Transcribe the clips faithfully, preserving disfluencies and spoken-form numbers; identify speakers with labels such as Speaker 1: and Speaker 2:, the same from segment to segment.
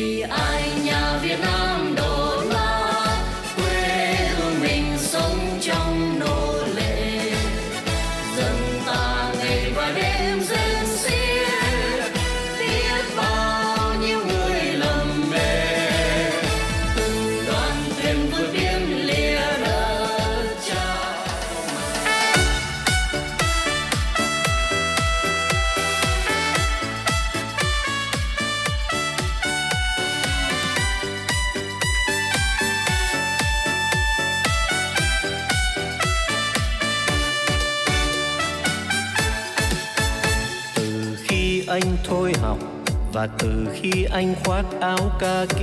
Speaker 1: Vì ai nhà Việt Nam đổ nát, quê hương mình sống trong nô lệ. Dân ta ngày và đêm rên xiết, biết bao nhiêu người lầm mê. Từng đoàn thuyền vượt biên lìa đất cha.
Speaker 2: Anh thôi học và từ khi anh khoác áo kaki,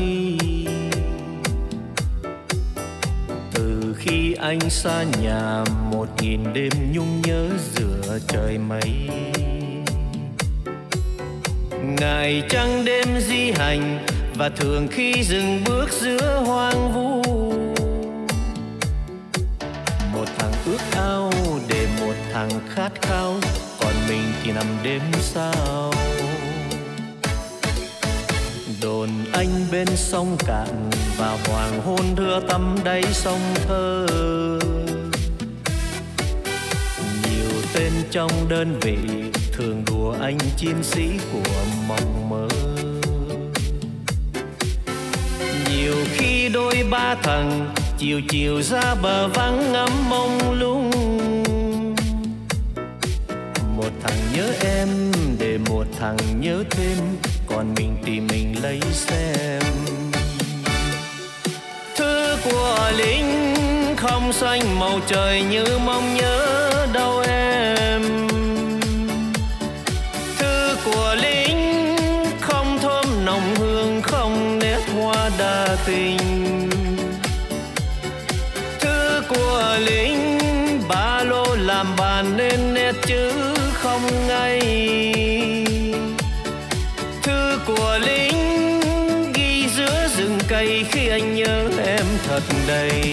Speaker 2: từ khi anh xa nhà một nghìn đêm nhung nhớ giữa trời mây, ngày trăng đêm di hành và thường khi dừng bước giữa hoang vu. Một thằng ước ao để một thằng khát khao, còn mình thì nằm đêm sao. Đồn anh bên sông cạn và hoàng hôn đưa tắm đáy sông thơ. Nhiều tên trong đơn vị thường đùa anh chiến sĩ của mộng mơ. Nhiều khi đôi ba thằng chiều chiều ra bờ vắng ngắm mông lung. Một thằng nhớ em để một thằng nhớ thêm, còn mình thì mình lấy xem. Thư của lính không xanh màu trời như mong nhớ đâu em. Thư của lính không thơm nồng hương, không nét hoa đa tình. Thư của lính ba lô làm bàn nên nét chữ không ngay. Thư của lính ghi giữa rừng cây khi anh nhớ em thật đầy.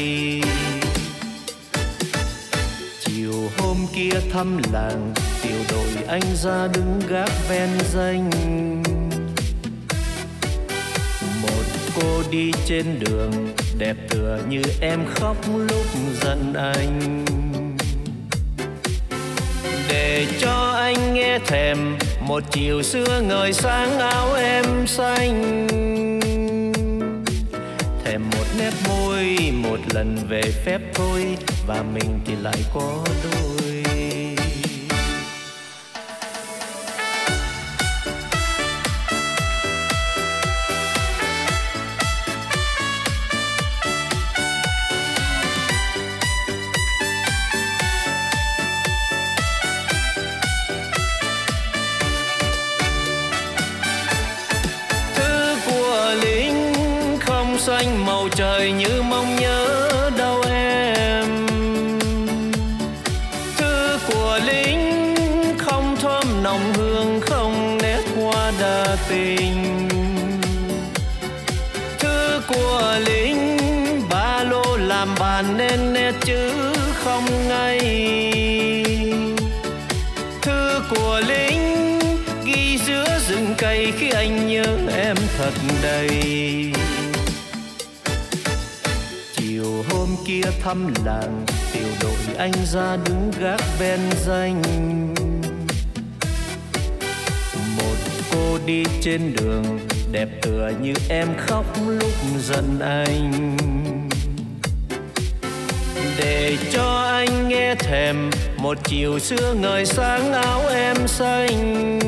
Speaker 2: Chiều hôm kia thăm làng, tiểu đội anh ra đứng gác ven ranh. Một cô đi trên đường đẹp tựa như em khóc lúc giận anh. Để cho anh nghe thèm một chiều xưa ngời sáng áo em xanh. Thèm một nét môi một lần về phép thôi, và mình thì lại có đôi. Xanh màu trời như mong nhớ đâu em. Thư của lính không thơm nồng hương, không nét hoa đa tình. Thư của lính ba lô làm bàn nên nét chữ không ngay. Thư của lính ghi giữa rừng cây khi anh nhớ em thật đầy. Hôm kia thăm làng, tiểu đội anh ra đứng gác ven ranh. Một cô đi trên đường đẹp tựa như em khóc lúc giận anh. Để cho anh nghe thèm một chiều xưa ngời sáng áo em xanh.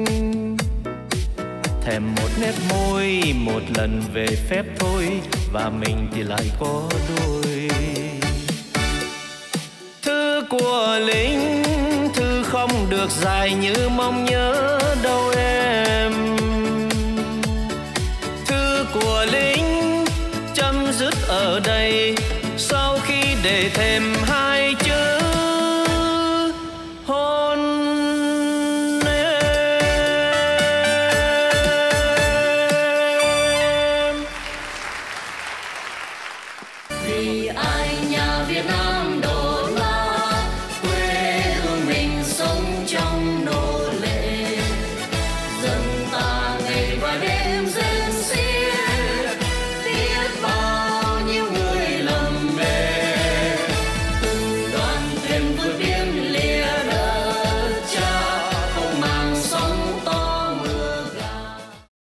Speaker 2: Thèm một nét môi một lần về phép thôi, và mình thì lại có đôi. Thư của lính thư không được dài như mong nhớ đâu em. Thư của lính chấm dứt ở đây sau khi để thêm hai chữ hôn.
Speaker 1: Vì ai nhà Việt Nam đổ nát, quê hương mình sống trong nô lệ. Dân ta ngày và đêm rên